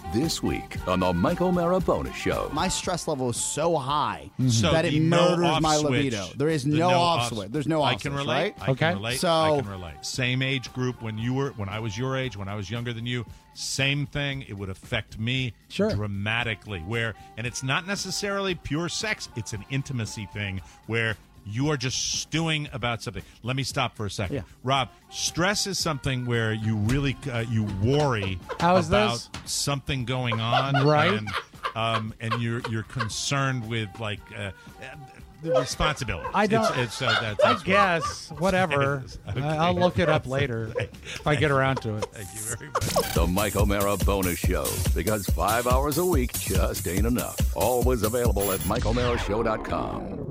This week on the Mike O'Mara Bonus Show. My stress level is so high So that it the murders no-off my switch, libido. There is the no off switch. There's no off I can switch, relate. right? I can relate. So- I can relate. Same age group when I was your age, when I was younger than you, same thing. It would affect me dramatically. And it's not necessarily pure sex. It's an intimacy thing where you are just stewing about something. Let me stop for a second. Yeah. Rob, stress is something where you really you worry How is about this? something going on, Right. And you're concerned with the responsibility. I don't. I guess whatever. Okay. I'll look it up later if I get around to it. Thank you very much. The Mike O'Mara Bonus Show. Because 5 hours a week just ain't enough. Always available at MikeO'MaraShow.com.